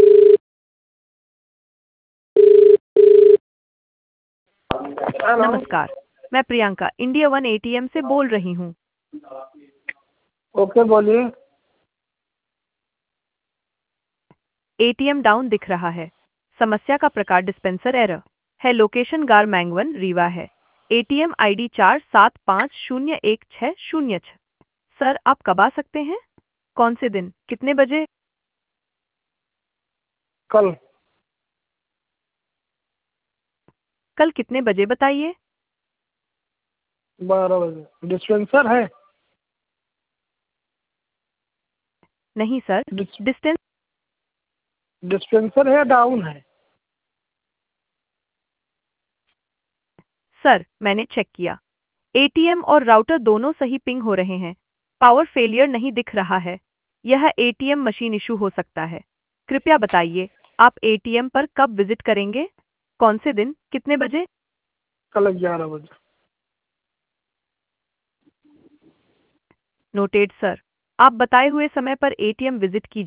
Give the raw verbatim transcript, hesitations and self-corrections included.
Hello. नमस्कार, मैं Priyanka India one ATM से बोल रही हूँ। ओके बोलिए। एटीएम डाउन दिख रहा है। समस्या का प्रकार डिस्पेंसर एरर है। लोकेशन गार मैंगवन रीवा है। एटीएम आईडी चार सात पाँच शून्य एक छः शून्य छः। सर आप कब आ सकते हैं? कौन से दिन, कितने बजे? कल। कल कितने बजे बताइए? बारह बजे। डिस्पेंसर है? नहीं सर, डिस, डिस्टेंस। डिस्पेंसर है, डाउन है। सर मैंने चेक किया, एटीएम और राउटर दोनों सही पिंग हो रहे हैं। पावर फेलियर नहीं दिख रहा है। यह एटीएम मशीन इशू हो सकता है। कृपया बताइए, आप एटीएम पर कब विजिट करेंगे? कौन से दिन, कितने बजे? कल ग्यारह बजे। नोटेड सर, आप बताए हुए समय पर एटीएम विजिट कीजिए।